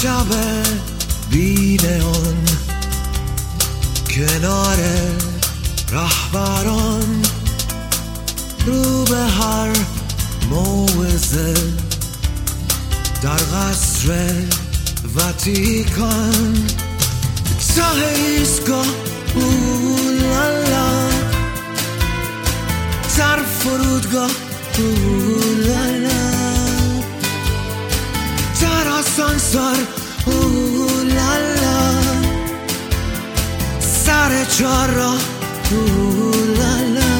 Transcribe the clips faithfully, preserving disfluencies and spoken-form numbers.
شب بی‌نئون کنار رهبران رو به هر موعظه در قصر واتیکان ته ایستگاه اولالا در فرودگاه اولالا در آسانسور اولالا سر چهارراه اولالا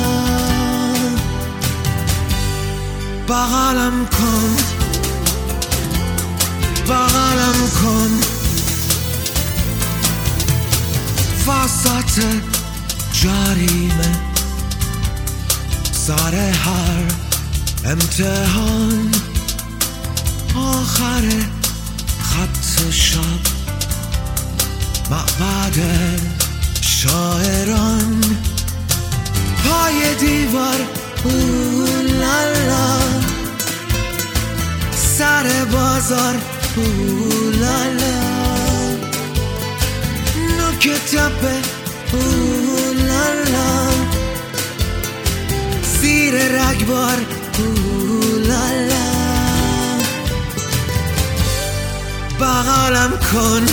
بغلم کن بغلم کن وسط جریمه سر هر امتحان آخر خط شب معبد شاعران پای دیوار اولالا سر بازار اولالا نوک تپه اولالا زیر رگبار اولالا بغلم کن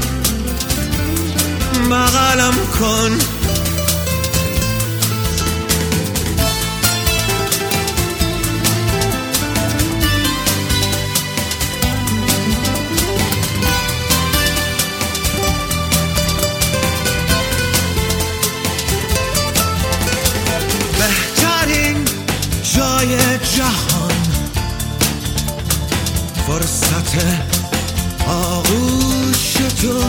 بغلم کن بهترین جای جهان فرصت آغوش تو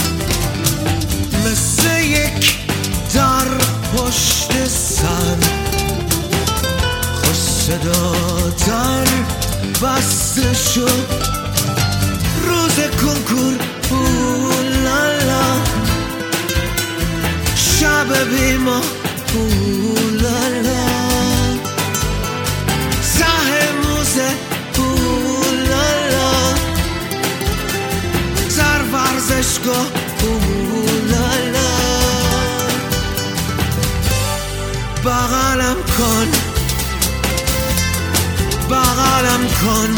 مثل یک در پشت سر خوش صدا در بسته شد روز کنکور اولالا شب بیما اولالا ته موزه اولالا در ورزشگاه اولالا بغلم کن بغلم کن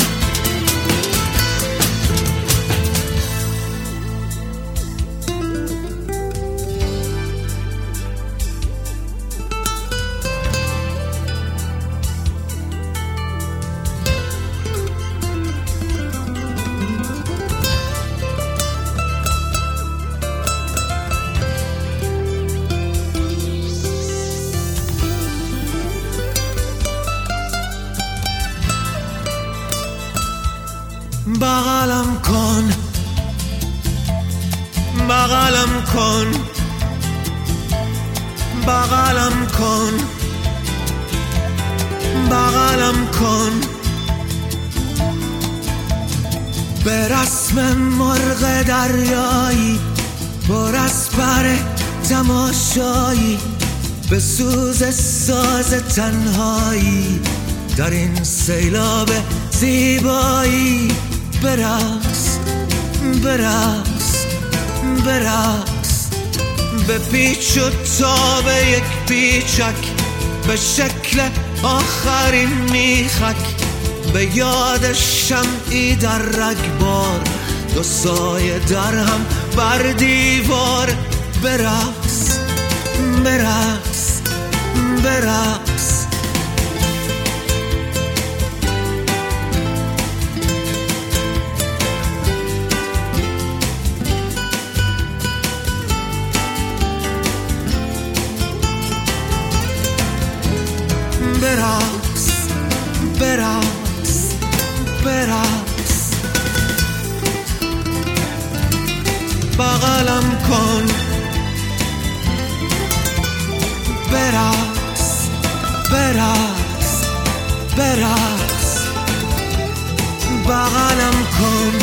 بغلم کن بغلم کن بغلم کن بغلم کن به رسم مرغ دریایی پر از پر تماشایی به سوز ساز تنهایی در این سیلاب زیبایی برقص برقص برقص به پیچ و تاب یک پیچک به شکل آخرین میخک به یاد شمعی در رگبار دو سایه در هم بر دیوار برقص برقص برقص برقص برقص برقص بغلم کن برقص برقص برقص بغلم کن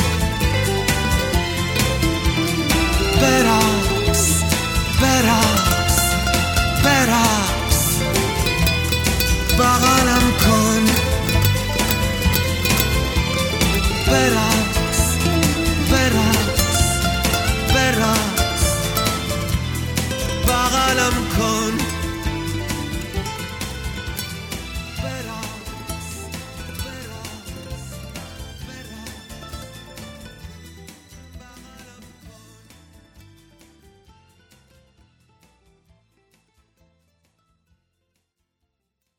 برقص برقص برقص بغلم کن برقص